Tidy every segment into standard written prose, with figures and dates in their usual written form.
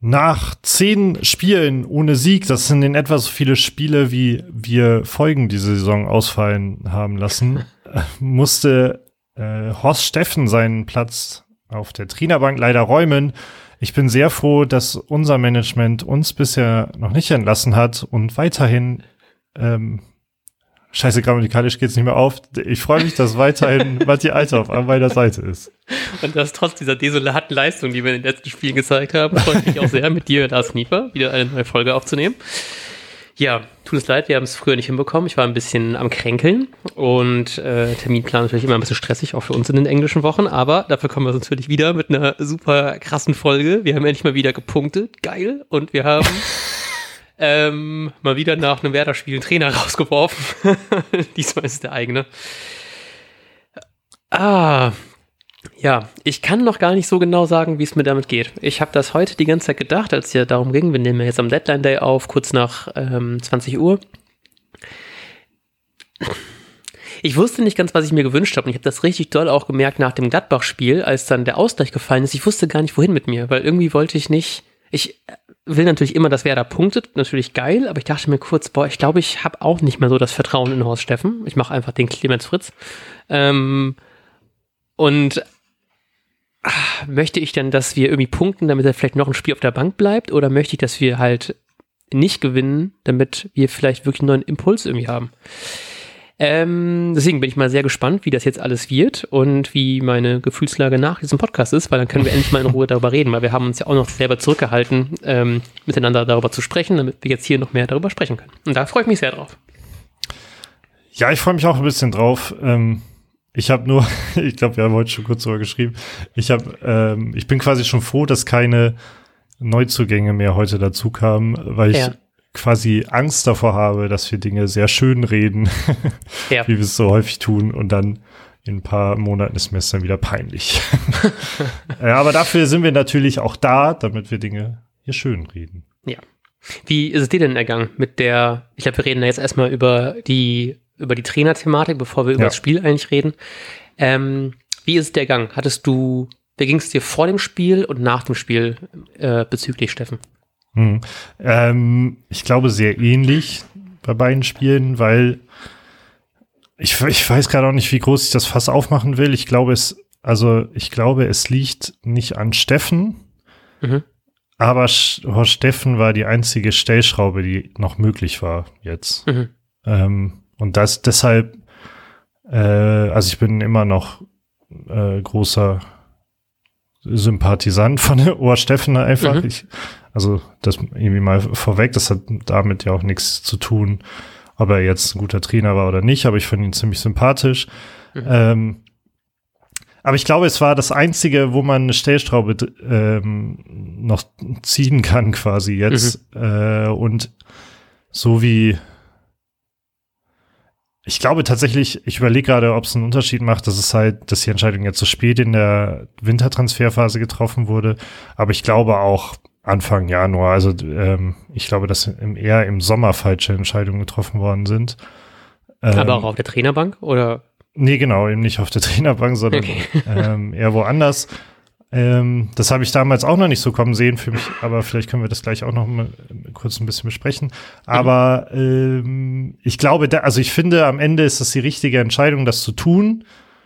nach 10 Spielen ohne Sieg, das sind in etwa so viele Spiele, wie wir Folgen diese Saison ausfallen haben lassen, musste Horst Steffen seinen Platz auf der Trainerbank leider räumen. Ich bin sehr froh, dass unser Management uns bisher noch nicht entlassen hat und weiterhin scheiße, grammatikalisch geht's nicht mehr auf. Ich freue mich, dass weiterhin Matti Althoff an meiner Seite ist. Und das trotz dieser desolaten Leistung, die wir in den letzten Spielen gezeigt haben, freue ich mich auch sehr, mit dir, Lars Knieper, wieder eine neue Folge aufzunehmen. Ja, tut uns leid, wir haben es früher nicht hinbekommen. Ich war ein bisschen am Kränkeln und Terminplan natürlich immer ein bisschen stressig, auch für uns in den englischen Wochen. Aber dafür kommen wir natürlich wieder mit einer super krassen Folge. Wir haben endlich mal wieder gepunktet, geil. Und wir haben mal wieder nach einem Werder-Spiel einen Trainer rausgeworfen. Diesmal ist es der eigene. Ja, ich kann noch gar nicht so genau sagen, wie es mir damit geht. Ich habe das heute die ganze Zeit gedacht, als es ja darum ging, wir nehmen ja jetzt am Deadline Day auf, kurz nach 20 Uhr. Ich wusste nicht ganz, was ich mir gewünscht habe und ich habe das richtig doll auch gemerkt nach dem Gladbach-Spiel, als dann der Ausgleich gefallen ist. Ich wusste gar nicht, wohin mit mir, weil irgendwie wollte ich nicht, ich will natürlich immer, dass Werder punktet, natürlich geil, aber ich dachte mir kurz, ich glaube, ich habe auch nicht mehr so das Vertrauen in Horst Steffen. Ich mache einfach den Clemens Fritz. Und möchte ich denn, dass wir irgendwie punkten, damit er vielleicht noch ein Spiel auf der Bank bleibt, oder möchte ich, dass wir halt nicht gewinnen, damit wir vielleicht wirklich einen neuen Impuls irgendwie haben? Deswegen bin ich mal sehr gespannt, wie das jetzt alles wird und wie meine Gefühlslage nach diesem Podcast ist, weil dann können wir endlich mal in Ruhe darüber reden, weil wir haben uns ja auch noch selber zurückgehalten, miteinander darüber zu sprechen, damit wir jetzt hier noch mehr darüber sprechen können. Und da freue ich mich sehr drauf. Ja, ich freue mich auch ein bisschen drauf. Ich habe nur, ich glaube, wir haben heute schon kurz darüber geschrieben, ich bin quasi schon froh, dass keine Neuzugänge mehr heute dazu kamen, weil ich quasi Angst davor habe, dass wir Dinge sehr schön reden, wie wir es so häufig tun, und dann in ein paar Monaten ist mir es dann wieder peinlich. Aber dafür sind wir natürlich auch da, damit wir Dinge hier schön reden. Ja. Wie ist es dir denn ergangen mit der, ich glaube, wir reden da jetzt erstmal über die Trainerthematik, bevor wir über das Spiel eigentlich reden. Wie ist der Gang? Wie ging es dir vor dem Spiel und nach dem Spiel bezüglich Steffen? Ich glaube sehr ähnlich bei beiden Spielen, weil ich weiß gerade auch nicht, wie groß ich das Fass aufmachen will. Ich glaube, es liegt nicht an Steffen, aber Horst Steffen war die einzige Stellschraube, die noch möglich war jetzt. Und das deshalb, also ich bin immer noch großer Sympathisant von Horst Steffen einfach. Also das irgendwie mal vorweg, das hat damit ja auch nichts zu tun, ob er jetzt ein guter Trainer war oder nicht, aber ich finde ihn ziemlich sympathisch. Aber ich glaube, es war das Einzige, wo man eine Stellschraube noch ziehen kann quasi jetzt. Und so wie ich glaube tatsächlich, ich überlege gerade, ob es einen Unterschied macht, dass die Entscheidung jetzt so spät in der Wintertransferphase getroffen wurde. Aber ich glaube auch Anfang Januar. Also ich glaube, dass eher im Sommer falsche Entscheidungen getroffen worden sind. Aber auch auf der Trainerbank, oder? Nee, genau, eben nicht auf der Trainerbank, sondern eher woanders. Das habe ich damals auch noch nicht so kommen sehen für mich, aber vielleicht können wir das gleich auch noch mal kurz ein bisschen besprechen. Aber ich glaube, ich finde, am Ende ist das die richtige Entscheidung, das zu tun,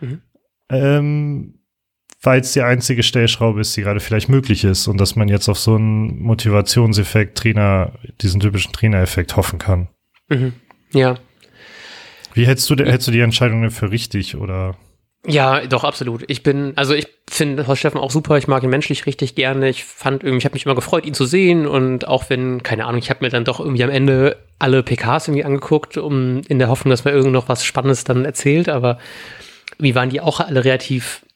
weil es die einzige Stellschraube ist, die gerade vielleicht möglich ist, und dass man jetzt auf so einen Motivationseffekt, diesen typischen Trainereffekt hoffen kann. Ja. Wie hältst du die Entscheidung denn für richtig, oder? Ja, doch, absolut. Ich finde Horst Steffen auch super. Ich mag ihn menschlich richtig gerne. Ich habe mich immer gefreut, ihn zu sehen. Und auch wenn, keine Ahnung, ich habe mir dann doch irgendwie am Ende alle PKs irgendwie angeguckt, in der Hoffnung, dass mir irgend noch was Spannendes dann erzählt. Aber wie waren die auch alle relativ,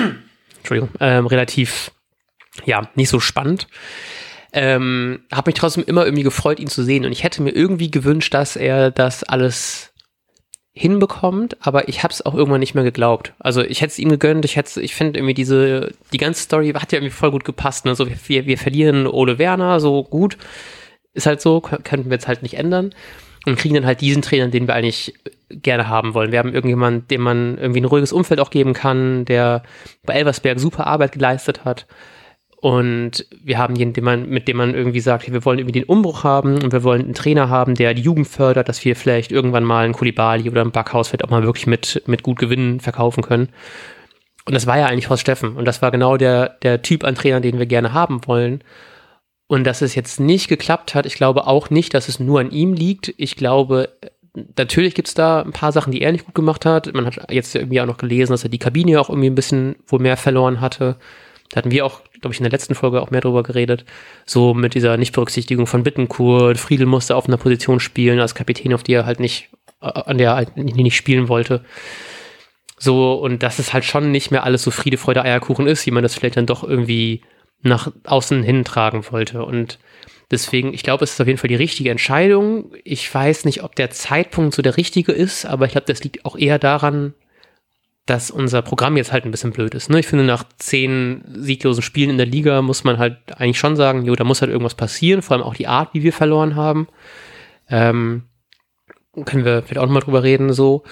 nicht so spannend. Habe mich trotzdem immer irgendwie gefreut, ihn zu sehen. Und ich hätte mir irgendwie gewünscht, dass er das alles hinbekommt, aber ich habe es auch irgendwann nicht mehr geglaubt. Also ich hätte es ihm gegönnt, ich finde irgendwie die ganze Story hat ja irgendwie voll gut gepasst. Ne? So, wir verlieren Ole Werner, so gut, ist halt so, könnten wir jetzt halt nicht ändern, und kriegen dann halt diesen Trainer, den wir eigentlich gerne haben wollen. Wir haben irgendjemanden, dem man irgendwie ein ruhiges Umfeld auch geben kann, der bei Elversberg super Arbeit geleistet hat, Und wir haben jemanden, mit dem man irgendwie sagt, hey, wir wollen irgendwie den Umbruch haben und wir wollen einen Trainer haben, der die Jugend fördert, dass wir vielleicht irgendwann mal einen Koulibaly oder einen Backhaus vielleicht auch mal wirklich mit gut Gewinnen verkaufen können. Und das war ja eigentlich Horst Steffen. Und das war genau der Typ an Trainer, den wir gerne haben wollen. Und dass es jetzt nicht geklappt hat, ich glaube auch nicht, dass es nur an ihm liegt. Ich glaube, natürlich gibt es da ein paar Sachen, die er nicht gut gemacht hat. Man hat jetzt irgendwie auch noch gelesen, dass er die Kabine auch irgendwie ein bisschen wohl mehr verloren hatte. Da hatten wir auch, glaube ich, in der letzten Folge auch mehr drüber geredet. So mit dieser Nichtberücksichtigung von Bittencourt. Friedel musste auf einer Position spielen als Kapitän, auf die er halt nicht, an der er halt nicht spielen wollte. So, und dass es halt schon nicht mehr alles so Friede, Freude, Eierkuchen ist, wie man das vielleicht dann doch irgendwie nach außen hin tragen wollte. Und deswegen, ich glaube, es ist auf jeden Fall die richtige Entscheidung. Ich weiß nicht, ob der Zeitpunkt so der richtige ist, aber ich glaube, das liegt auch eher daran, dass unser Programm jetzt halt ein bisschen blöd ist. Ne? Ich finde, nach 10 sieglosen Spielen in der Liga muss man halt eigentlich schon sagen, jo, da muss halt irgendwas passieren, vor allem auch die Art, wie wir verloren haben. Können wir vielleicht auch nochmal drüber reden, so.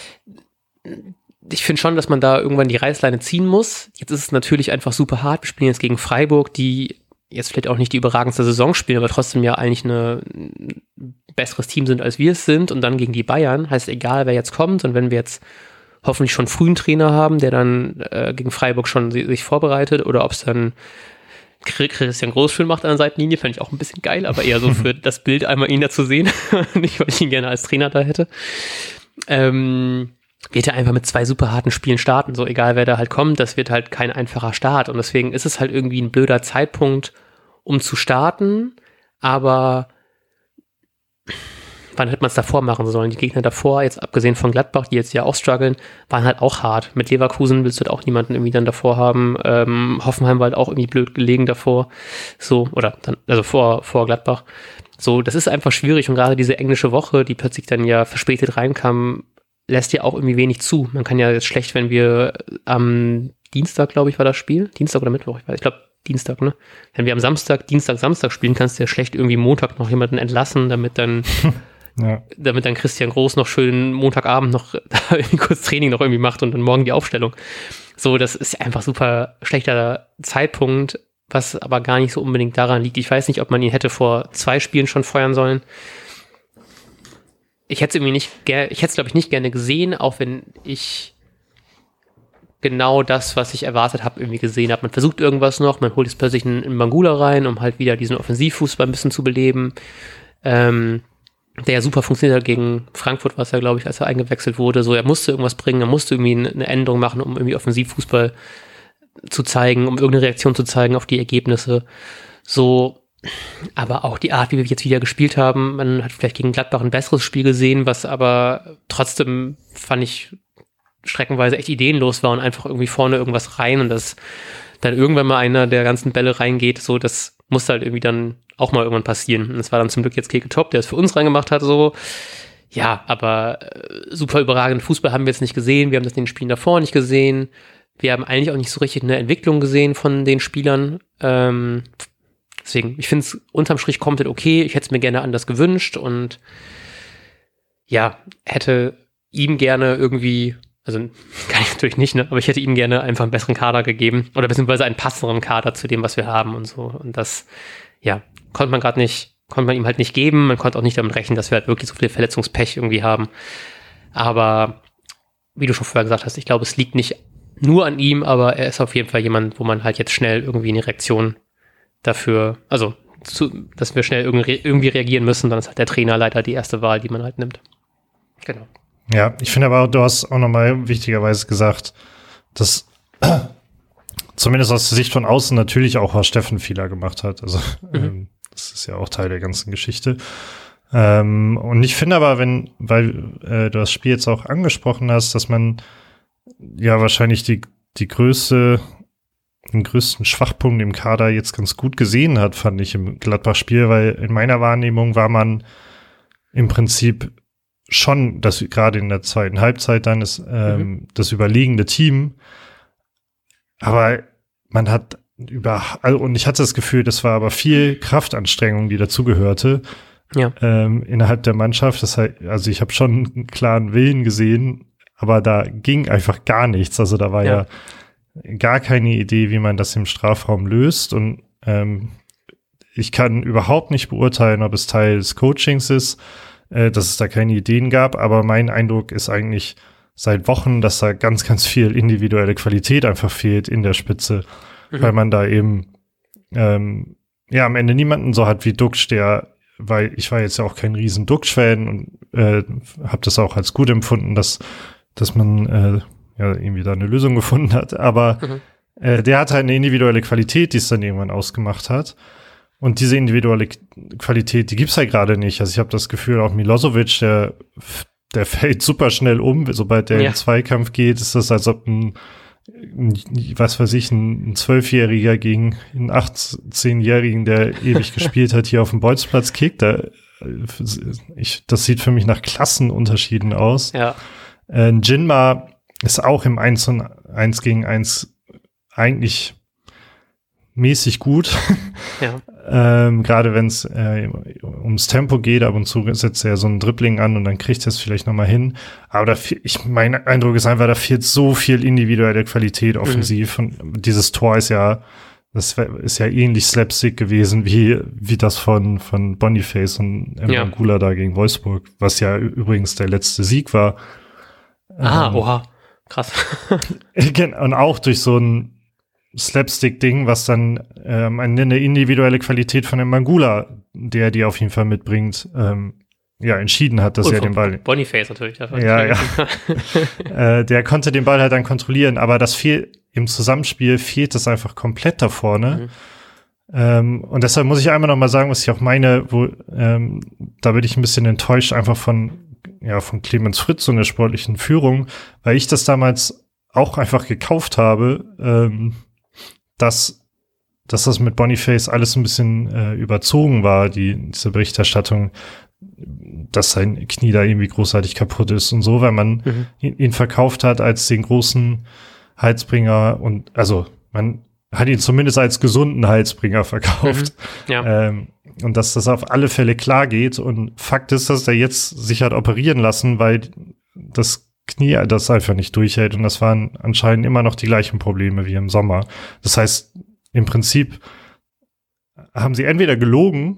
Ich finde schon, dass man da irgendwann die Reißleine ziehen muss. Jetzt ist es natürlich einfach super hart. Wir spielen jetzt gegen Freiburg, die jetzt vielleicht auch nicht die überragendste Saison spielen, aber trotzdem ja eigentlich ein besseres Team sind, als wir es sind. Und dann gegen die Bayern. Heißt, egal, wer jetzt kommt. Und wenn wir jetzt hoffentlich schon früh einen Trainer haben, der dann gegen Freiburg schon sich vorbereitet, oder ob es dann Christian Großschön macht an der Seitenlinie, fände ich auch ein bisschen geil, aber eher so für das Bild einmal ihn da zu sehen. Nicht, weil ich ihn gerne als Trainer da hätte. Wird er einfach mit 2 super harten Spielen starten, so egal wer da halt kommt, das wird halt kein einfacher Start und deswegen ist es halt irgendwie ein blöder Zeitpunkt, um zu starten, aber wann hätte man es davor machen sollen? Die Gegner davor, jetzt abgesehen von Gladbach, die jetzt ja auch strugglen, waren halt auch hart. Mit Leverkusen willst du halt auch niemanden irgendwie dann davor haben, Hoffenheim war halt auch irgendwie blöd gelegen davor, so, oder dann, also vor Gladbach. So, das ist einfach schwierig und gerade diese englische Woche, die plötzlich dann ja verspätet reinkam, lässt ja auch irgendwie wenig zu. Man kann ja jetzt schlecht, wenn wir am Dienstag, glaube ich, war das Spiel. Dienstag oder Mittwoch, ich glaube Dienstag, ne? Wenn wir am Samstag spielen, kannst du ja schlecht irgendwie Montag noch jemanden entlassen, damit dann Christian Groß noch schön Montagabend noch irgendwie kurz Training noch irgendwie macht und dann morgen die Aufstellung. So, das ist einfach super schlechter Zeitpunkt, was aber gar nicht so unbedingt daran liegt. Ich weiß nicht, ob man ihn hätte vor 2 Spielen schon feuern sollen. Ich hätte es glaube ich, nicht gerne gesehen, auch wenn ich genau das, was ich erwartet habe, irgendwie gesehen habe. Man versucht irgendwas noch, man holt jetzt plötzlich einen Mangula rein, um halt wieder diesen Offensivfußball ein bisschen zu beleben, der ja super funktioniert hat gegen Frankfurt, was er, glaube ich, als er eingewechselt wurde. So, er musste irgendwas bringen, er musste irgendwie eine Änderung machen, um irgendwie Offensivfußball zu zeigen, um irgendeine Reaktion zu zeigen auf die Ergebnisse. So, aber auch die Art, wie wir jetzt wieder gespielt haben, man hat vielleicht gegen Gladbach ein besseres Spiel gesehen, was aber trotzdem, fand ich, streckenweise echt ideenlos war und einfach irgendwie vorne irgendwas rein und dass dann irgendwann mal einer der ganzen Bälle reingeht, so, das muss halt irgendwie dann auch mal irgendwann passieren. Und es war dann zum Glück jetzt Keke Top, der es für uns reingemacht hat, so. Ja, aber super überragenden Fußball haben wir jetzt nicht gesehen, wir haben das in den Spielen davor nicht gesehen, wir haben eigentlich auch nicht so richtig eine Entwicklung gesehen von den Spielern, deswegen, ich finde es unterm Strich komplett okay. Ich hätte es mir gerne anders gewünscht und ja, hätte ihm gerne irgendwie, also kann ich natürlich nicht, ne, aber ich hätte ihm gerne einfach einen besseren Kader gegeben oder beziehungsweise einen passenderen Kader zu dem, was wir haben und so. Und das, ja, konnte man ihm halt nicht geben. Man konnte auch nicht damit rechnen, dass wir halt wirklich so viel Verletzungspech irgendwie haben. Aber wie du schon vorher gesagt hast, ich glaube, es liegt nicht nur an ihm, aber er ist auf jeden Fall jemand, wo man halt jetzt schnell irgendwie eine Reaktion dafür, also dass wir schnell irgendwie reagieren müssen, dann ist halt der Trainer leider die erste Wahl, die man halt nimmt. Genau. Ja, ich finde aber, du hast auch nochmal wichtigerweise gesagt, dass zumindest aus der Sicht von außen natürlich auch Horst Steffen Fehler gemacht hat. Also das ist ja auch Teil der ganzen Geschichte. Und ich finde aber, weil du das Spiel jetzt auch angesprochen hast, dass man ja wahrscheinlich den größten Schwachpunkt im Kader jetzt ganz gut gesehen hat, fand ich im Gladbach-Spiel, weil in meiner Wahrnehmung war man im Prinzip schon, dass gerade in der zweiten Halbzeit dann ist das überlegene Team, aber man hat und ich hatte das Gefühl, das war aber viel Kraftanstrengung, die dazugehörte, innerhalb der Mannschaft. Das heißt, also ich habe schon einen klaren Willen gesehen, aber da ging einfach gar nichts. Also da war gar keine Idee, wie man das im Strafraum löst. Und ich kann überhaupt nicht beurteilen, ob es Teil des Coachings ist, dass es da keine Ideen gab. Aber mein Eindruck ist eigentlich seit Wochen, dass da ganz, ganz viel individuelle Qualität einfach fehlt in der Spitze, weil man da eben am Ende niemanden so hat wie Duxch, weil ich war jetzt ja auch kein riesen Duxch-Fan und habe das auch als gut empfunden, dass man irgendwie da eine Lösung gefunden hat. Aber der hat halt eine individuelle Qualität, die es dann irgendwann ausgemacht hat. Und diese individuelle Qualität, die gibt's halt gerade nicht. Also ich habe das Gefühl, auch Milosevic, der fällt super schnell um. Sobald der in Zweikampf geht, ist das, als ob ein 12-Jähriger gegen einen 18-Jährigen, der ewig gespielt hat, hier auf dem Bolzplatz kickt. Das sieht für mich nach Klassenunterschieden aus. Ja. Jinma ist auch im 1 gegen 1 eigentlich mäßig gut. Ja. Gerade wenn es ums Tempo geht, ab und zu setzt er so ein Dribbling an und dann kriegt er es vielleicht nochmal hin. Aber mein Eindruck ist einfach, da fehlt so viel individuelle Qualität offensiv. Und dieses Tor ist ja ähnlich Slapstick gewesen wie das von Boniface und Mangula da gegen Wolfsburg, was ja übrigens der letzte Sieg war. Oha, krass. Und auch durch so ein Slapstick-Ding, was dann eine individuelle Qualität von dem Mangula, der die auf jeden Fall mitbringt, entschieden hat, dass er den Ball... Boniface natürlich. Der konnte den Ball halt dann kontrollieren, aber im Zusammenspiel fehlt das einfach komplett da vorne. Und deshalb muss ich einmal noch mal sagen, was ich auch meine, da bin ich ein bisschen enttäuscht einfach von Clemens Fritz und der sportlichen Führung, weil ich das damals auch einfach gekauft habe, dass das mit Boniface alles ein bisschen überzogen war, diese Berichterstattung, dass sein Knie da irgendwie großartig kaputt ist und so, weil man ihn verkauft hat als den großen Heilsbringer und also man hat ihn zumindest als gesunden Heilsbringer verkauft. Und dass das auf alle Fälle klar geht. Und Fakt ist, dass er jetzt sich hat operieren lassen, weil das Knie das einfach nicht durchhält. Und das waren anscheinend immer noch die gleichen Probleme wie im Sommer. Das heißt, im Prinzip haben sie entweder gelogen,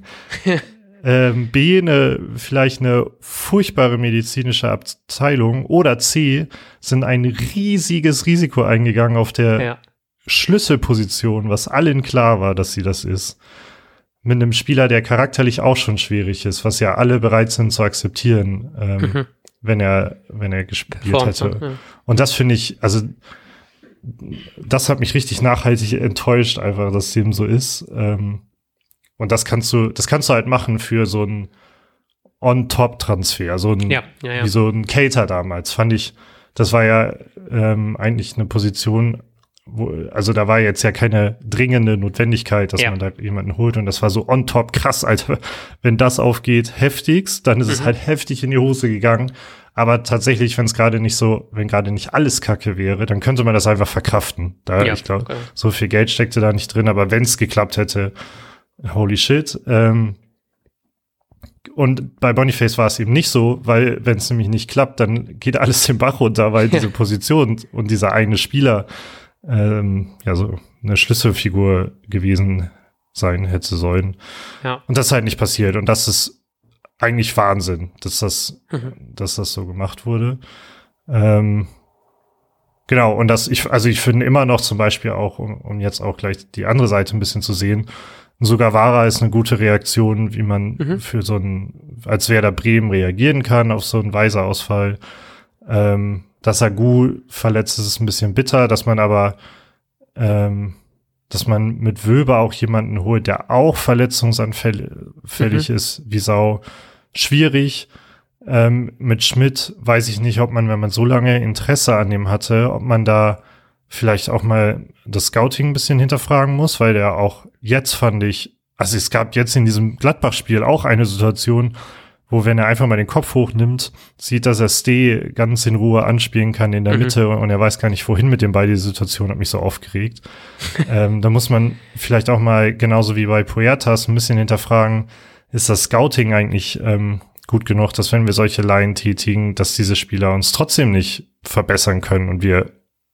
B, vielleicht eine furchtbare medizinische Abteilung, oder C, sind ein riesiges Risiko eingegangen auf der Schlüsselposition, was allen klar war, dass sie das ist. Mit einem Spieler, der charakterlich auch schon schwierig ist, was ja alle bereit sind zu akzeptieren, wenn er gespielt hätte. Und das finde ich, also das hat mich richtig nachhaltig enttäuscht, einfach, dass dem so ist. Und das kannst du halt machen für so einen On-Top-Transfer, wie so ein Cater damals, fand ich. Das war ja eigentlich eine Position, also da war jetzt ja keine dringende Notwendigkeit, dass man da jemanden holt, und das war so on top krass, Alter. Wenn das aufgeht, heftigst, dann ist es halt heftig in die Hose gegangen. Aber tatsächlich, wenn gerade nicht alles Kacke wäre, dann könnte man das einfach verkraften. Ich glaube, so viel Geld steckte da nicht drin, aber wenn es geklappt hätte, holy shit. Und bei Boniface war es eben nicht so, weil wenn es nämlich nicht klappt, dann geht alles den Bach runter, weil diese Position und dieser eine Spieler so eine Schlüsselfigur gewesen sein hätte sollen. Ja. Und das ist halt nicht passiert. Und das ist eigentlich Wahnsinn, dass das so gemacht wurde. Genau, und ich finde immer noch zum Beispiel auch, um jetzt auch gleich die andere Seite ein bisschen zu sehen, Sugawara ist eine gute Reaktion, wie man für so als Werder Bremen reagieren kann auf so einen Weiser-Ausfall. Dass Agu verletzt ist ein bisschen bitter, dass man aber dass man mit Wöber auch jemanden holt, der auch verletzungsanfällig ist, wie Sau. Schwierig. Mit Schmidt weiß ich nicht, ob man, wenn man so lange Interesse an dem hatte, ob man da vielleicht auch mal das Scouting ein bisschen hinterfragen muss, weil der auch jetzt, fand ich, also es gab jetzt in diesem Gladbach-Spiel auch eine Situation, wo, wenn er einfach mal den Kopf hochnimmt, sieht, dass er Steh ganz in Ruhe anspielen kann in der Mitte, und er weiß gar nicht, wohin mit dem Ball. Die Situation hat mich so aufgeregt. Da muss man vielleicht auch mal, genauso wie bei Puertas, ein bisschen hinterfragen, ist das Scouting eigentlich gut genug, dass, wenn wir solche Laien tätigen, dass diese Spieler uns trotzdem nicht verbessern können und wir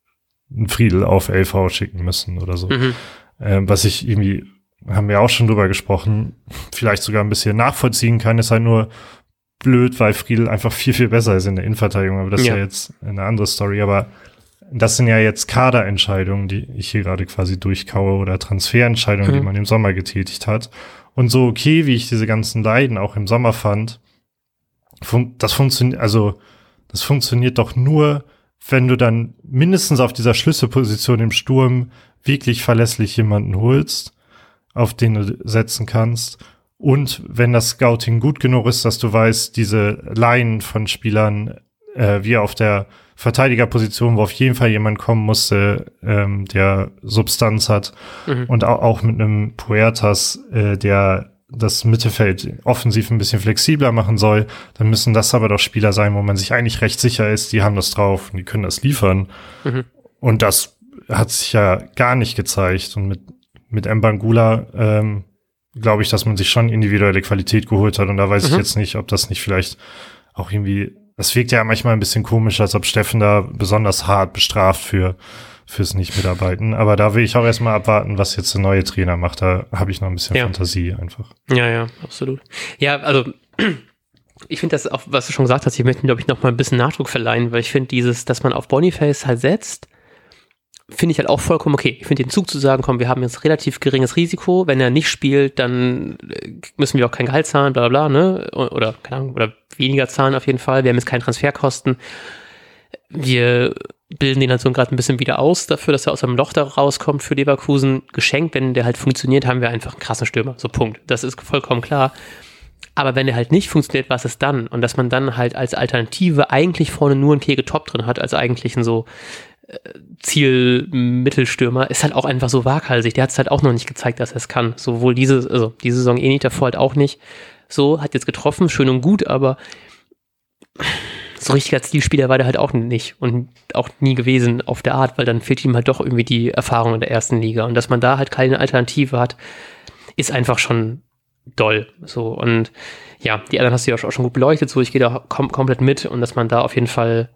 einen Friedel auf LV schicken müssen oder so. Was ich irgendwie, haben wir auch schon drüber gesprochen, vielleicht sogar ein bisschen nachvollziehen kann, ist halt nur blöd, weil Friedel einfach viel, viel besser ist in der Innenverteidigung, aber das ist ja jetzt eine andere Story, aber das sind ja jetzt Kaderentscheidungen, die ich hier gerade quasi durchkaue oder Transferentscheidungen, die man im Sommer getätigt hat. Und so okay, wie ich diese ganzen Leiden auch im Sommer fand, das funktioniert doch nur, wenn du dann mindestens auf dieser Schlüsselposition im Sturm wirklich verlässlich jemanden holst, auf den du setzen kannst. Und wenn das Scouting gut genug ist, dass du weißt, diese Line von Spielern, wie auf der Verteidigerposition, wo auf jeden Fall jemand kommen musste, der Substanz hat. Und auch mit einem Puertas, der das Mittelfeld offensiv ein bisschen flexibler machen soll, dann müssen das aber doch Spieler sein, wo man sich eigentlich recht sicher ist, die haben das drauf und die können das liefern. Und das hat sich ja gar nicht gezeigt. Und mit Mbangula glaube ich, dass man sich schon individuelle Qualität geholt hat. Und da weiß ich jetzt nicht, ob das nicht vielleicht auch irgendwie, das wirkt ja manchmal ein bisschen komisch, als ob Steffen da besonders hart bestraft fürs Nicht-Mitarbeiten. Aber da will ich auch erstmal abwarten, was jetzt der neue Trainer macht. Da habe ich noch ein bisschen Fantasie einfach. Ja, absolut. Ja, also ich finde das auch, was du schon gesagt hast, ich möchte, glaube ich, noch mal ein bisschen Nachdruck verleihen, weil ich finde dass man auf Boniface halt setzt, finde ich halt auch vollkommen okay. Ich finde den Zug zu sagen, komm, wir haben jetzt relativ geringes Risiko, wenn er nicht spielt, dann müssen wir auch kein Gehalt zahlen, bla bla, ne? Oder, keine Ahnung, oder weniger zahlen auf jeden Fall. Wir haben jetzt keine Transferkosten. Wir bilden den halt so gerade ein bisschen wieder aus dafür, dass er aus einem Loch da rauskommt für Leverkusen. Geschenkt, wenn der halt funktioniert, haben wir einfach einen krassen Stürmer. So, Punkt. Das ist vollkommen klar. Aber wenn der halt nicht funktioniert, was ist dann? Und dass man dann halt als Alternative eigentlich vorne nur einen Kege Top drin hat, als eigentlichen so Ziel-Mittelstürmer, ist halt auch einfach so waghalsig. Der hat es halt auch noch nicht gezeigt, dass er es kann. Sowohl diese Saison nicht, davor halt auch nicht. So, hat jetzt getroffen, schön und gut, aber so richtiger Zielspieler war der halt auch nicht und auch nie gewesen auf der Art, weil dann fehlt ihm halt doch irgendwie die Erfahrung in der ersten Liga. Und dass man da halt keine Alternative hat, ist einfach schon doll. So, und ja, die anderen hast du ja auch schon gut beleuchtet, so, ich gehe da komplett mit und dass man da auf jeden Fall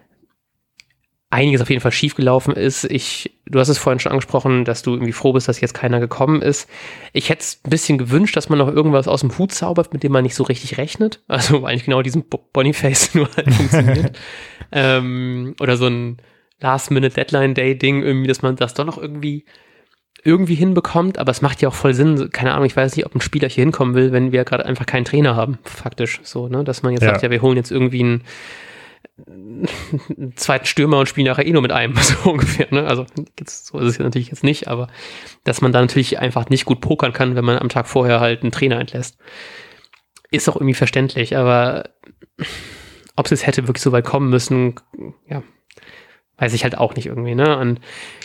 einiges auf jeden Fall schiefgelaufen ist. Du hast es vorhin schon angesprochen, dass du irgendwie froh bist, dass jetzt keiner gekommen ist. Ich hätte es ein bisschen gewünscht, dass man noch irgendwas aus dem Hut zaubert, mit dem man nicht so richtig rechnet. Also eigentlich genau diesen Boniface nur halt funktioniert. Oder so ein Last-Minute-Deadline-Day-Ding irgendwie, dass man das doch noch irgendwie hinbekommt. Aber es macht ja auch voll Sinn. Keine Ahnung, ich weiß nicht, ob ein Spieler hier hinkommen will, wenn wir gerade einfach keinen Trainer haben, faktisch. So, ne? Dass man jetzt sagt, ja, wir holen jetzt irgendwie einen zweiten Stürmer und spielen nachher nur mit einem, so ungefähr, ne? Also so ist es natürlich jetzt nicht, aber dass man da natürlich einfach nicht gut pokern kann, wenn man am Tag vorher halt einen Trainer entlässt, ist auch irgendwie verständlich, aber ob es jetzt hätte wirklich so weit kommen müssen, ja, weiß ich halt auch nicht irgendwie, ne? Und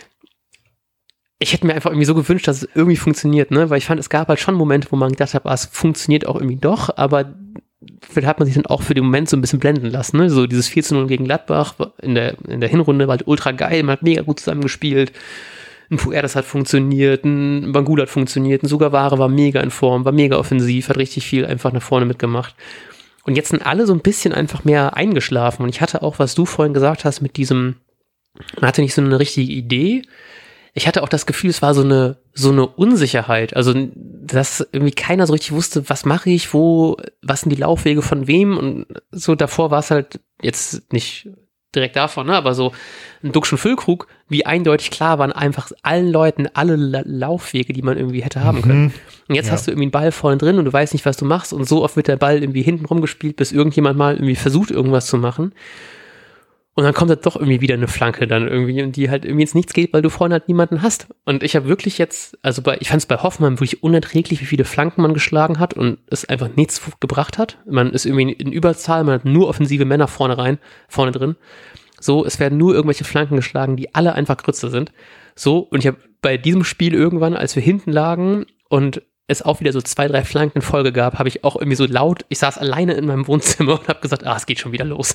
ich hätte mir einfach irgendwie so gewünscht, dass es irgendwie funktioniert, ne? Weil ich fand, es gab halt schon Momente, wo man gedacht hat, es funktioniert auch irgendwie doch, aber vielleicht hat man sich dann auch für den Moment so ein bisschen blenden lassen, ne? So dieses 4:0 gegen Gladbach in der Hinrunde war halt ultra geil, man hat mega gut zusammengespielt, ein Puertas hat funktioniert, ein Bangula hat funktioniert, ein Sugawara war mega in Form, war mega offensiv, hat richtig viel einfach nach vorne mitgemacht. Und jetzt sind alle so ein bisschen einfach mehr eingeschlafen und ich hatte auch, was du vorhin gesagt hast mit diesem, man hatte nicht so eine richtige Idee. Ich hatte auch das Gefühl, es war so eine Unsicherheit, also dass irgendwie keiner so richtig wusste, was mache ich, was sind die Laufwege von wem und so davor war es halt jetzt nicht direkt davon, ne, aber so ein Duxch und Füllkrug, wie eindeutig klar waren einfach allen Leuten alle Laufwege, die man irgendwie hätte haben können. Und jetzt hast du irgendwie einen Ball vorne drin und du weißt nicht, was du machst und so oft wird der Ball irgendwie hinten rumgespielt, bis irgendjemand mal irgendwie versucht, irgendwas zu machen. Und dann kommt da doch irgendwie wieder eine Flanke dann irgendwie, und die halt irgendwie ins Nichts geht, weil du vorne halt niemanden hast. Und ich habe wirklich jetzt, ich fand es bei Hoffmann wirklich unerträglich, wie viele Flanken man geschlagen hat und es einfach nichts gebracht hat. Man ist irgendwie in Überzahl, man hat nur offensive Männer vorne drin. So, es werden nur irgendwelche Flanken geschlagen, die alle einfach Grütze sind. So, und ich habe bei diesem Spiel irgendwann, als wir hinten lagen und es auch wieder so 2, 3 Flanken in Folge gab, habe ich auch irgendwie so laut, ich saß alleine in meinem Wohnzimmer und habe gesagt, es geht schon wieder los.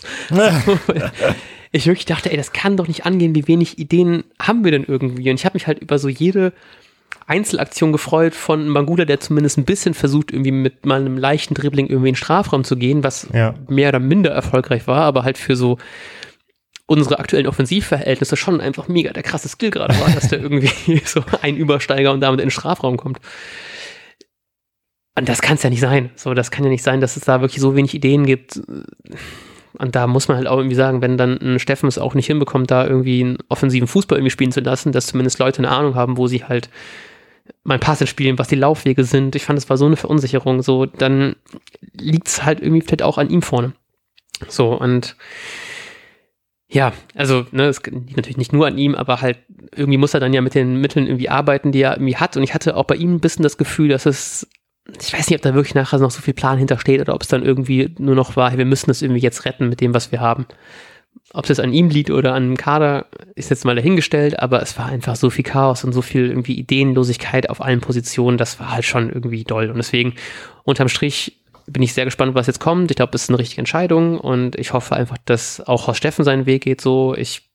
Ich wirklich dachte, das kann doch nicht angehen, wie wenig Ideen haben wir denn irgendwie? Und ich habe mich halt über so jede Einzelaktion gefreut von Bangula, der zumindest ein bisschen versucht, irgendwie mit mal einem leichten Dribbling irgendwie in den Strafraum zu gehen, was mehr oder minder erfolgreich war, aber halt für so unsere aktuellen Offensivverhältnisse schon einfach mega der krasse Skill gerade war, dass der irgendwie so ein Übersteiger und damit in den Strafraum kommt. Und das kann es ja nicht sein. So, das kann ja nicht sein, dass es da wirklich so wenig Ideen gibt. Und da muss man halt auch irgendwie sagen, wenn dann ein Steffen es auch nicht hinbekommt, da irgendwie einen offensiven Fußball irgendwie spielen zu lassen, dass zumindest Leute eine Ahnung haben, wo sie halt mal Pass spielen, was die Laufwege sind. Ich fand, es war so eine Verunsicherung. So, dann liegt es halt irgendwie vielleicht auch an ihm vorne. So, und ja, also, ne, es liegt natürlich nicht nur an ihm, aber halt irgendwie muss er dann ja mit den Mitteln irgendwie arbeiten, die er irgendwie hat. Und ich hatte auch bei ihm ein bisschen das Gefühl, dass es, ich weiß nicht, ob da wirklich nachher noch so viel Plan hintersteht oder ob es dann irgendwie nur noch war, hey, wir müssen das irgendwie jetzt retten mit dem, was wir haben. Ob das an ihm liegt oder an dem Kader, ist jetzt mal dahingestellt, aber es war einfach so viel Chaos und so viel irgendwie Ideenlosigkeit auf allen Positionen, das war halt schon irgendwie doll. Und deswegen, unterm Strich, bin ich sehr gespannt, was jetzt kommt. Ich glaube, das ist eine richtige Entscheidung und ich hoffe einfach, dass auch Horst Steffen seinen Weg geht so. Ich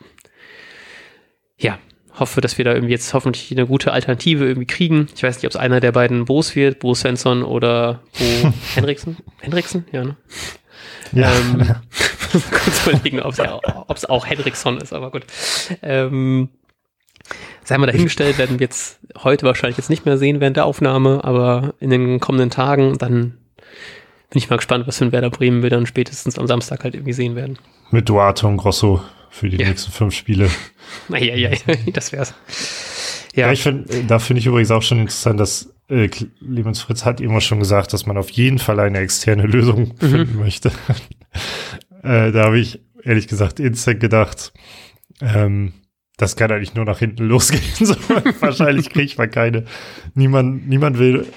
hoffe, dass wir da irgendwie jetzt hoffentlich eine gute Alternative irgendwie kriegen. Ich weiß nicht, ob es einer der beiden Bo's wird, Bo Svensson oder Bo Henriksen. Henriksen? Ja, ne? Ja. Kurz überlegen, ob es auch Henriksson ist, aber gut. Sei mal dahingestellt, werden wir jetzt heute wahrscheinlich jetzt nicht mehr sehen während der Aufnahme, aber in den kommenden Tagen, dann bin ich mal gespannt, was für ein Werder Bremen wir dann spätestens am Samstag halt irgendwie sehen werden. Mit Duarte und Grosso für die nächsten 5 Spiele. Ja, das wär's. Ja, da finde ich übrigens auch schon interessant, dass Clemens Fritz hat immer schon gesagt, dass man auf jeden Fall eine externe Lösung finden möchte. Da habe ich ehrlich gesagt instant gedacht, das kann eigentlich nur nach hinten losgehen. So, wahrscheinlich kriegt man keine. Niemand will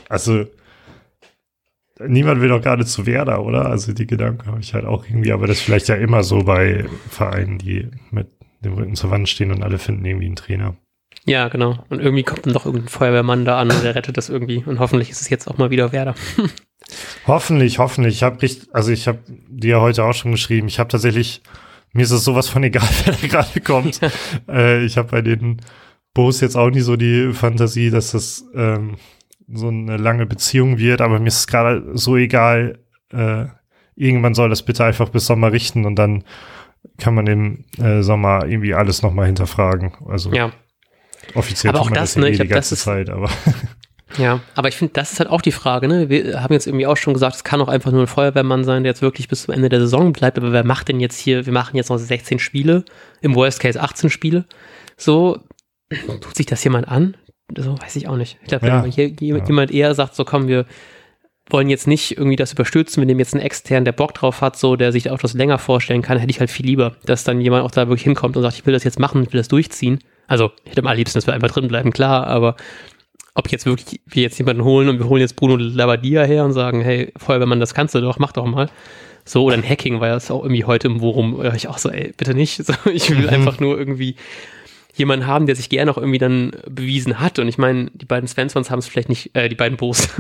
doch gerade zu Werder, oder? Also die Gedanken habe ich halt auch irgendwie, aber das ist vielleicht ja immer so bei Vereinen, die mit dem Rücken zur Wand stehen und alle finden irgendwie einen Trainer. Ja, genau. Und irgendwie kommt dann doch irgendein Feuerwehrmann da an und der rettet das irgendwie. Und hoffentlich ist es jetzt auch mal wieder Werder. Hoffentlich. Ich habe dir heute auch schon geschrieben, mir ist es sowas von egal, wer da gerade kommt. Ich habe bei den Bo's jetzt auch nie so die Fantasie, dass das so eine lange Beziehung wird, aber mir ist es gerade so egal, irgendwann soll das bitte einfach bis Sommer richten und dann kann man im Sommer irgendwie alles nochmal hinterfragen. Also ja. Offiziell aber auch das, ne? Ich glaube, Zeit, aber ja, aber ich finde, das ist halt auch die Frage, ne? Wir haben jetzt irgendwie auch schon gesagt, es kann auch einfach nur ein Feuerwehrmann sein, der jetzt wirklich bis zum Ende der Saison bleibt, aber wer macht denn jetzt hier, wir machen jetzt noch 16 Spiele, im Worst Case 18 Spiele, so, tut sich das jemand an? So, weiß ich auch nicht. Ich glaube, wenn jemand eher sagt, so komm, wir wollen jetzt nicht irgendwie das überstürzen, wir nehmen jetzt einen externen, der Bock drauf hat, so, der sich auch das länger vorstellen kann, hätte ich halt viel lieber, dass dann jemand auch da wirklich hinkommt und sagt, ich will das jetzt machen, ich will das durchziehen. Also, ich hätte am allerliebsten, dass wir einfach drin bleiben, klar, aber ob jetzt wirklich wir jetzt jemanden holen und wir holen jetzt Bruno Labbadia her und sagen, hey, Feuerwehrmann, das kannst du doch, mach doch mal. So, oder ein Hacking war ja auch irgendwie heute im Worum, ich auch so, ey, bitte nicht. So, ich will einfach nur irgendwie jemanden haben, der sich gerne auch irgendwie dann bewiesen hat. Und ich meine, die beiden Svenssons haben es vielleicht nicht, die beiden Bo's,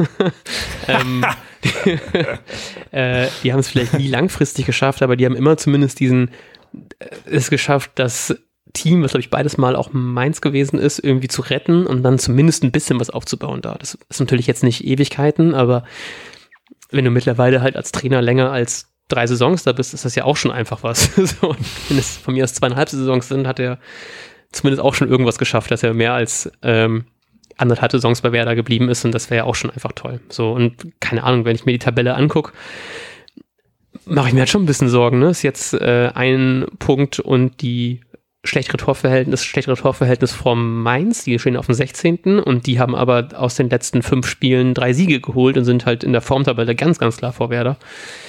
die haben es vielleicht nie langfristig geschafft, aber die haben immer zumindest es geschafft, das Team, was glaube ich beides Mal auch Mainz gewesen ist, irgendwie zu retten und dann zumindest ein bisschen was aufzubauen da. Das ist natürlich jetzt nicht Ewigkeiten, aber wenn du mittlerweile halt als Trainer länger als 3 Saisons da bist, ist das ja auch schon einfach was. So, wenn es von mir aus 2,5 Saisons sind, hat er zumindest auch schon irgendwas geschafft, dass er mehr als 1,5 Saisons bei Werder geblieben ist und das wäre ja auch schon einfach toll. So, und keine Ahnung, wenn ich mir die Tabelle angucke, mache ich mir halt schon ein bisschen Sorgen, ne? Ist jetzt ein Punkt und die schlechtere Torverhältnis vom Mainz, die stehen auf dem 16. und die haben aber aus den letzten 5 Spielen 3 Siege geholt und sind halt in der Formtabelle ganz, ganz klar vor Werder.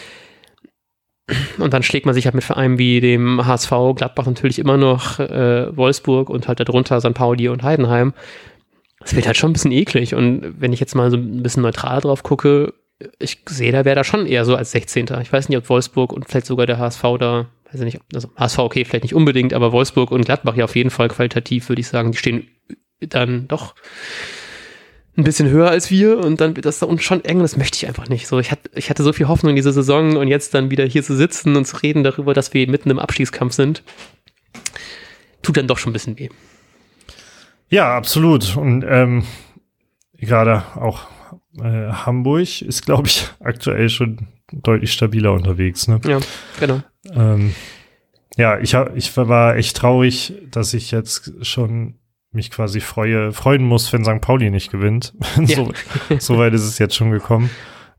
Und dann schlägt man sich halt mit Vereinen wie dem HSV, Gladbach natürlich immer noch, Wolfsburg und halt darunter St. Pauli und Heidenheim. Das wird halt schon ein bisschen eklig und wenn ich jetzt mal so ein bisschen neutral drauf gucke, ich sehe da Werder schon eher so als 16. Ich weiß nicht, ob Wolfsburg und vielleicht sogar der HSV da, weiß ich nicht, also HSV okay, vielleicht nicht unbedingt, aber Wolfsburg und Gladbach ja auf jeden Fall qualitativ, würde ich sagen, die stehen dann doch ein bisschen höher als wir und dann wird das da unten schon eng, das möchte ich einfach nicht. So, ich hatte so viel Hoffnung in diese Saison und jetzt dann wieder hier zu sitzen und zu reden darüber, dass wir mitten im Abstiegskampf sind, tut dann doch schon ein bisschen weh. Ja, absolut. Und gerade auch Hamburg ist, glaube ich, aktuell schon deutlich stabiler unterwegs. Ne? Ja, genau. Ja, ich war echt traurig, dass ich jetzt schon mich quasi freuen muss, wenn St. Pauli nicht gewinnt. Ja. So weit ist es jetzt schon gekommen.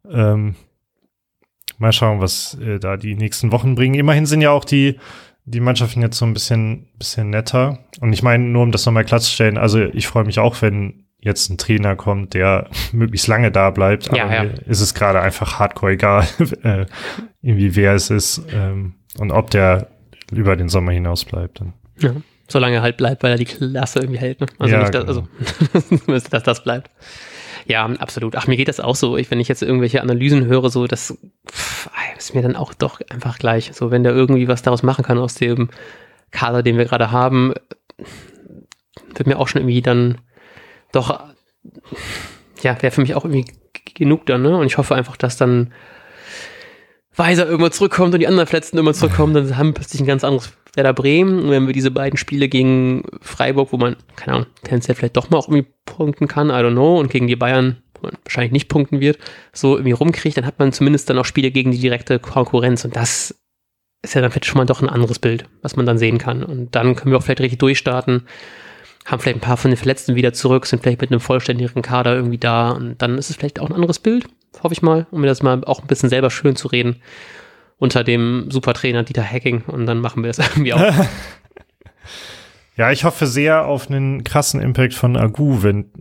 Mal schauen, was da die nächsten Wochen bringen. Immerhin sind ja auch die Mannschaften jetzt so ein bisschen netter. Und ich meine, nur um das nochmal klarzustellen, also ich freue mich auch, wenn jetzt ein Trainer kommt, der möglichst lange da bleibt. Aber mir ist es gerade einfach hardcore egal, irgendwie wer es ist und ob der über den Sommer hinaus bleibt. Dann. Ja, solange er halt bleibt, weil er die Klasse irgendwie hält. Ne? Also ja, nicht, dass das bleibt. Ja, absolut. Ach, mir geht das auch so. Wenn ich jetzt irgendwelche Analysen höre, so, das ist mir dann auch doch einfach gleich. So, wenn der irgendwie was daraus machen kann aus dem Kader, den wir gerade haben, wird mir auch schon irgendwie dann doch, ja, wäre für mich auch irgendwie genug dann, ne? Und ich hoffe einfach, dass dann Weiser irgendwann zurückkommt und die anderen Verletzten irgendwann zurückkommen, dann haben wir plötzlich ein ganz anderes Werder Bremen. Und wenn wir diese beiden Spiele gegen Freiburg, wo man, keine Ahnung, tendenziell vielleicht doch mal auch irgendwie punkten kann, I don't know, und gegen die Bayern, wo man wahrscheinlich nicht punkten wird, so irgendwie rumkriegt, dann hat man zumindest dann auch Spiele gegen die direkte Konkurrenz und das ist ja dann vielleicht schon mal doch ein anderes Bild, was man dann sehen kann. Und dann können wir auch vielleicht richtig durchstarten, haben vielleicht ein paar von den Verletzten wieder zurück, sind vielleicht mit einem vollständigeren Kader irgendwie da und dann ist es vielleicht auch ein anderes Bild, hoffe ich mal, um mir das mal auch ein bisschen selber schön zu reden unter dem Supertrainer Dieter Hecking und dann machen wir das irgendwie auch. Ja, ich hoffe sehr auf einen krassen Impact von Agu,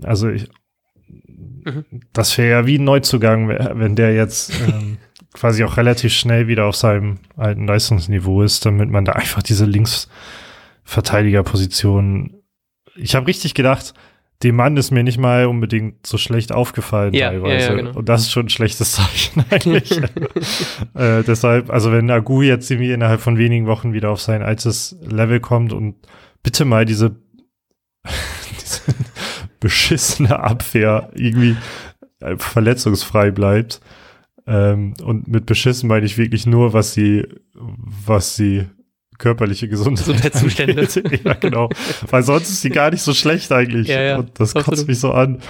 das wäre ja wie ein Neuzugang, wenn der jetzt quasi auch relativ schnell wieder auf seinem alten Leistungsniveau ist, damit man da einfach diese Linksverteidigerposition. Ich habe richtig gedacht, dem Mann ist mir nicht mal unbedingt so schlecht aufgefallen teilweise. Ja, genau. Und das ist schon ein schlechtes Zeichen eigentlich. Deshalb, also wenn Agu jetzt irgendwie innerhalb von wenigen Wochen wieder auf sein altes Level kommt und bitte mal diese beschissene Abwehr irgendwie verletzungsfrei bleibt. Und mit beschissen meine ich wirklich nur, was sie körperliche Gesundheitszustände. Ja, genau. Weil sonst ist die gar nicht so schlecht eigentlich. Ja, und das kotzt mich so an,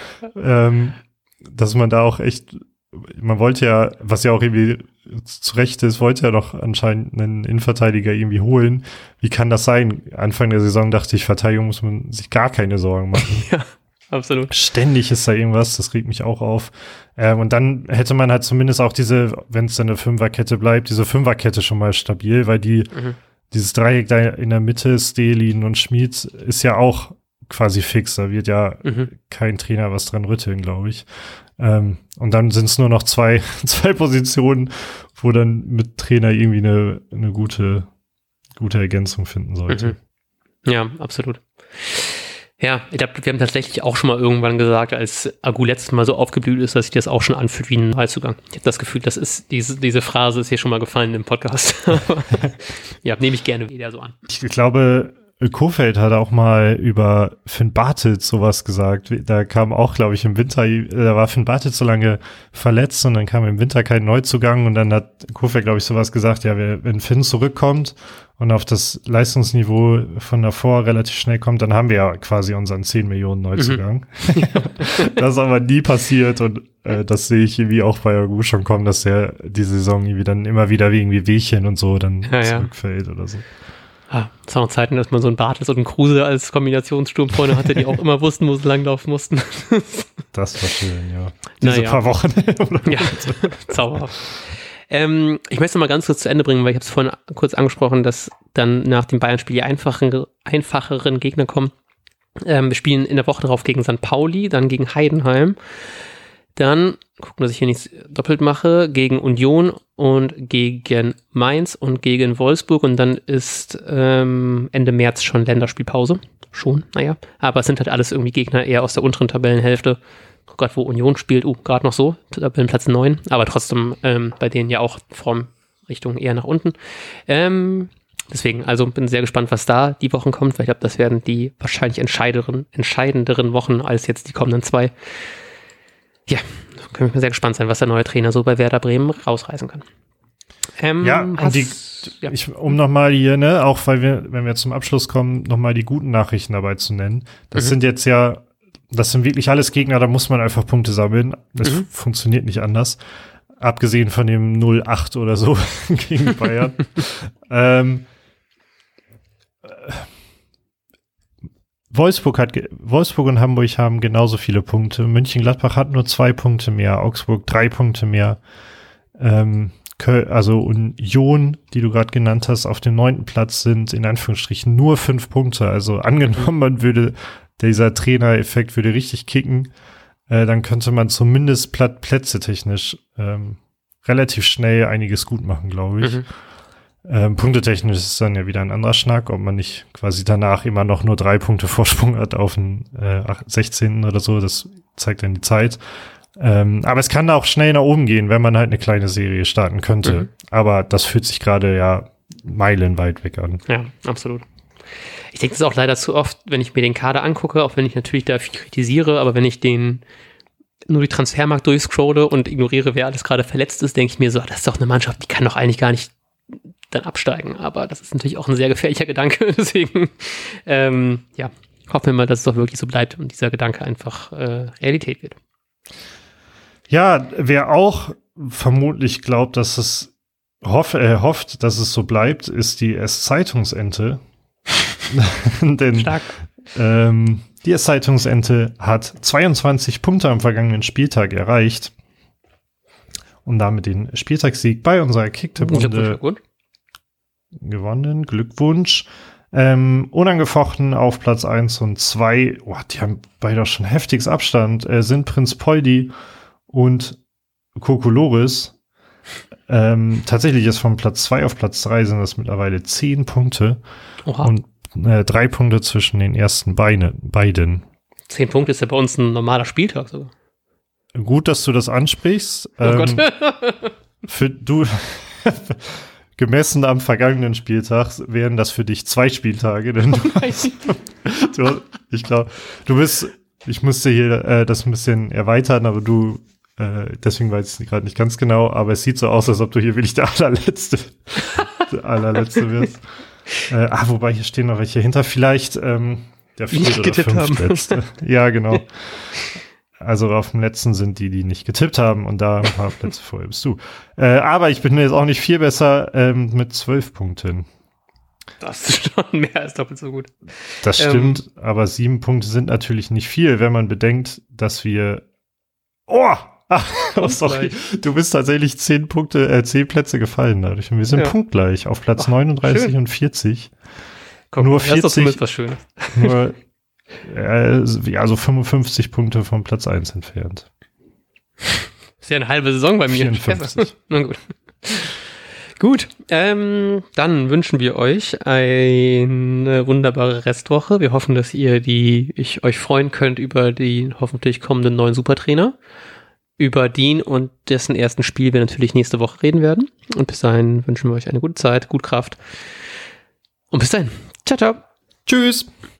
dass man da auch echt, man wollte ja, was ja auch irgendwie zu Recht ist, wollte ja noch anscheinend einen Innenverteidiger irgendwie holen. Wie kann das sein? Anfang der Saison dachte ich, Verteidigung muss man sich gar keine Sorgen machen. Ja, absolut. Ständig ist da irgendwas, das regt mich auch auf. Und dann hätte man halt zumindest auch wenn es eine Fünferkette bleibt, diese Fünferkette schon mal stabil, weil dieses Dreieck da in der Mitte, Stehlin und Schmid, ist ja auch quasi fix. Da wird ja kein Trainer was dran rütteln, glaube ich. Und dann sind es nur noch zwei Positionen, wo dann mit Trainer irgendwie eine gute Ergänzung finden sollte. Ja, absolut. Ja, ich glaube, wir haben tatsächlich auch schon mal irgendwann gesagt, als Agu letztes Mal so aufgeblüht ist, dass sich das auch schon anfühlt wie ein Neuzugang. Ich habe das Gefühl, das ist diese Phrase ist hier schon mal gefallen im Podcast. Ja, nehme ich gerne wieder so an. Ich glaube, Kohfeldt hat auch mal über Finn Bartels sowas gesagt. Da kam auch, glaube ich, im Winter, da war Finn Bartels so lange verletzt und dann kam im Winter kein Neuzugang und dann hat Kohfeldt, glaube ich, sowas gesagt, ja, wenn Finn zurückkommt und auf das Leistungsniveau von davor relativ schnell kommt, dann haben wir ja quasi unseren 10 Millionen Neuzugang. Das ist aber nie passiert und das sehe ich irgendwie auch bei Agu schon kommen, dass der die Saison irgendwie dann immer wieder wegen Wehchen und so dann zurückfällt oder so. Es waren noch Zeiten, dass man so einen Bartels und einen Kruse als Kombinationssturm vorne hatte, die auch immer wussten, wo sie langlaufen mussten. Das war schön, ja. Diese paar Wochen. Ja, zauberhaft. Ich möchte noch mal ganz kurz zu Ende bringen, weil ich habe es vorhin kurz angesprochen, dass dann nach dem Bayern-Spiel die einfacheren Gegner kommen. Wir spielen in der Woche darauf gegen St. Pauli, dann gegen Heidenheim. Dann, gucken, dass ich hier nichts doppelt mache, gegen Union und gegen Mainz und gegen Wolfsburg und dann ist Ende März schon Länderspielpause. Schon, naja. Aber es sind halt alles irgendwie Gegner eher aus der unteren Tabellenhälfte. Gerade wo Union spielt, gerade noch so, Tabellenplatz 9, aber trotzdem bei denen ja auch Formrichtung eher nach unten. Deswegen, also bin sehr gespannt, was da die Wochen kommt, weil ich glaube, das werden die wahrscheinlich entscheidenderen Wochen als jetzt die kommenden 2. Ja, können wir sehr gespannt sein, was der neue Trainer so bei Werder Bremen rausreißen kann. Um nochmal hier, ne, auch weil wenn wir zum Abschluss kommen, nochmal die guten Nachrichten dabei zu nennen. Das sind wirklich alles Gegner, da muss man einfach Punkte sammeln. Das funktioniert nicht anders. Abgesehen von dem 0-8 oder so gegen Bayern. Wolfsburg und Hamburg haben genauso viele Punkte. Mönchengladbach hat nur 2 Punkte mehr, Augsburg 3 Punkte mehr. Also Union, die du gerade genannt hast, auf dem 9. Platz sind in Anführungsstrichen nur 5 Punkte. Also angenommen, dieser Trainereffekt würde richtig kicken, dann könnte man zumindest plätzetechnisch relativ schnell einiges gut machen, glaube ich. Punktetechnisch ist es dann ja wieder ein anderer Schnack, ob man nicht quasi danach immer noch nur 3 Punkte Vorsprung hat auf den 16. oder so, das zeigt dann die Zeit. Aber es kann auch schnell nach oben gehen, wenn man halt eine kleine Serie starten könnte. Aber das fühlt sich gerade ja meilenweit weg an. Ja, absolut. Ich denke, das ist auch leider zu oft, wenn ich mir den Kader angucke, auch wenn ich natürlich da viel kritisiere, aber wenn ich nur die Transfermarkt durchscrolle und ignoriere, wer alles gerade verletzt ist, denke ich mir so, das ist doch eine Mannschaft, die kann doch eigentlich gar nicht dann absteigen. Aber das ist natürlich auch ein sehr gefährlicher Gedanke. Deswegen, hoffen wir mal, dass es doch wirklich so bleibt und dieser Gedanke einfach Realität wird. Ja, wer auch vermutlich glaubt, dass es hofft, dass es so bleibt, ist die S-Zeitungsente. Denn die S-Zeitungsente hat 22 Punkte am vergangenen Spieltag erreicht und damit den Spieltagssieg bei unserer Kicktipp-Runde gewonnen. Glückwunsch. Unangefochten auf Platz 1 und 2. Die haben beide auch schon heftiges Abstand. Sind Prinz Poldi und Kokolores. Tatsächlich ist von Platz 2 auf Platz 3 sind das mittlerweile 10 Punkte. Oha. Und 3 Punkte zwischen den ersten beiden. 10 Punkte ist ja bei uns ein normaler Spieltag sogar. Gut, dass du das ansprichst. Oh Gott. Gemessen am vergangenen Spieltag wären das für dich 2 Spieltage. Denn ich glaube, ich musste hier das ein bisschen erweitern, aber deswegen weiß ich es gerade nicht ganz genau, aber es sieht so aus, als ob du hier wirklich der allerletzte wirst. Wobei hier stehen noch welche hinter, vielleicht der 4. oder 5. letzte. Ja, genau. Also auf dem letzten sind die nicht getippt haben und da ein paar Plätze vorher bist du. Aber ich bin jetzt auch nicht viel besser mit 12 Punkten. Das ist schon mehr als doppelt so gut. Das stimmt, aber 7 Punkte sind natürlich nicht viel, wenn man bedenkt, dass wir sorry, du bist tatsächlich 10 Plätze gefallen dadurch. Und wir sind punktgleich auf Platz 39 schön. Und 40. Komm, nur 40. Das ist doch was Schönes. Nur, also 55 Punkte vom Platz 1 entfernt. Ist ja eine halbe Saison bei mir. 54. Na gut. Gut, dann wünschen wir euch eine wunderbare Restwoche. Wir hoffen, dass ihr euch freuen könnt über die hoffentlich kommenden neuen Supertrainer. Über den und dessen ersten Spiel wir natürlich nächste Woche reden werden. Und bis dahin wünschen wir euch eine gute Zeit, gut Kraft. Und bis dahin. Ciao, ciao. Tschüss.